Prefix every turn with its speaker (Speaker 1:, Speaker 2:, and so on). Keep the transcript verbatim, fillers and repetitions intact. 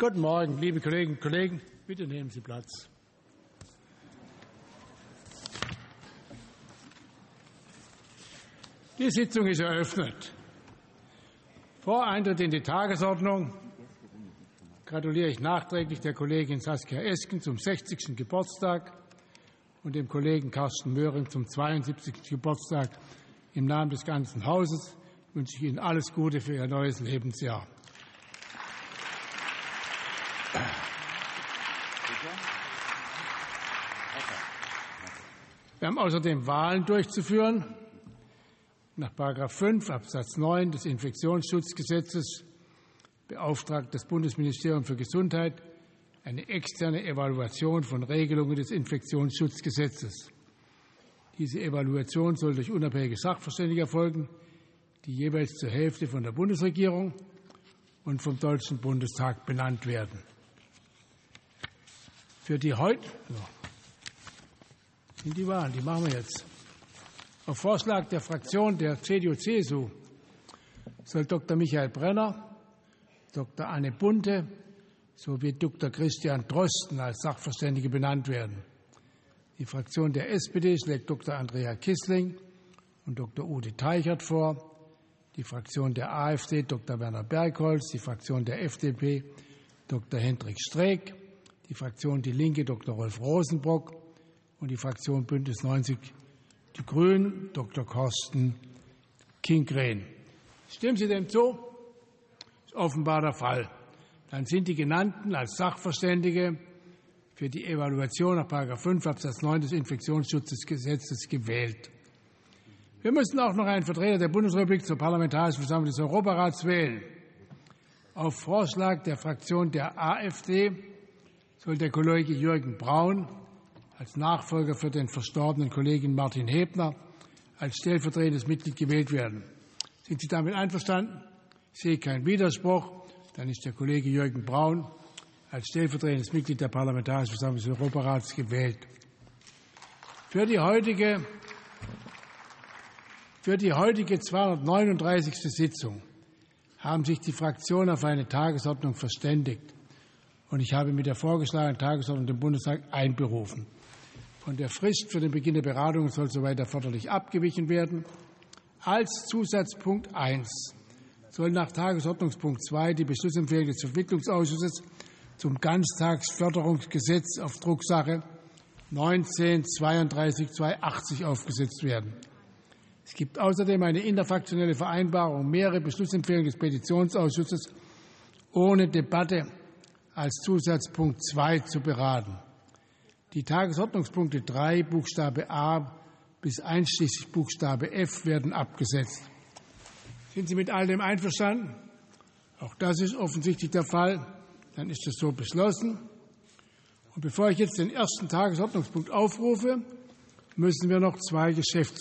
Speaker 1: Guten Morgen, liebe Kolleginnen und Kollegen. Bitte nehmen Sie Platz. Die Sitzung ist eröffnet. Vor Eintritt in die Tagesordnung gratuliere ich nachträglich der Kollegin Saskia Esken zum sechzigsten Geburtstag und dem Kollegen Carsten Möhring zum zweiundsiebzigsten Geburtstag. Im Namen des ganzen Hauses wünsche ich Ihnen alles Gute für Ihr neues Lebensjahr. Wir haben außerdem Wahlen durchzuführen. Nach Paragraph fünf Absatz neun des Infektionsschutzgesetzes beauftragt das Bundesministerium für Gesundheit eine externe Evaluation von Regelungen des Infektionsschutzgesetzes. Diese Evaluation soll durch unabhängige Sachverständige erfolgen, die jeweils zur Hälfte von der Bundesregierung und vom Deutschen Bundestag benannt werden. Für die heute sind die Wahlen, die machen wir jetzt. Auf Vorschlag der Fraktion der C D U C S U soll Doktor Michael Brenner, Doktor Anne Bunte sowie Doktor Christian Drosten als Sachverständige benannt werden. Die Fraktion der S P D schlägt Doktor Andrea Kissling und Doktor Ute Teichert vor, die Fraktion der A f D Doktor Werner Bergholz, die Fraktion der F D P Doktor Hendrik Streeck, die Fraktion Die Linke Doktor Rolf Rosenbrock und die Fraktion Bündnis neunzig Die Grünen Doktor Carsten Kinckren. Stimmen Sie dem zu? Das ist offenbar der Fall. Dann sind die Genannten als Sachverständige für die Evaluation nach Paragraph fünf Absatz neun des Infektionsschutzgesetzes gewählt. Wir müssen auch noch einen Vertreter der Bundesrepublik zur Parlamentarischen Versammlung des Europarats wählen. Auf Vorschlag der Fraktion der A f D soll der Kollege Jürgen Braun als Nachfolger für den verstorbenen Kollegen Martin Hebner als stellvertretendes Mitglied gewählt werden. Sind Sie damit einverstanden? Ich sehe keinen Widerspruch. Dann ist der Kollege Jürgen Braun als stellvertretendes Mitglied der Parlamentarischen Versammlung des Europarats gewählt. Für die heutige, für die heutige zweihundertneununddreißigste Sitzung haben sich die Fraktionen auf eine Tagesordnung verständigt. Und ich habe mit der vorgeschlagenen Tagesordnung den Bundestag einberufen. Von der Frist für den Beginn der Beratungen soll soweit erforderlich abgewichen werden. Als Zusatzpunkt eins soll nach Tagesordnungspunkt zwei die Beschlussempfehlung des Vermittlungsausschusses zum Ganztagsförderungsgesetz auf Drucksache neunzehn zweiunddreißig zweihundertachtzig aufgesetzt werden. Es gibt außerdem eine interfraktionelle Vereinbarung, mehrere Beschlussempfehlungen des Petitionsausschusses ohne Debatte als Zusatzpunkt zwei zu beraten. Die Tagesordnungspunkte drei Buchstabe a bis einschließlich Buchstabe f werden abgesetzt. Sind Sie mit all dem einverstanden? Auch das ist offensichtlich der Fall. Dann ist es so beschlossen. Und bevor ich jetzt den ersten Tagesordnungspunkt aufrufe, müssen wir noch zwei Geschäftsordnungsanträge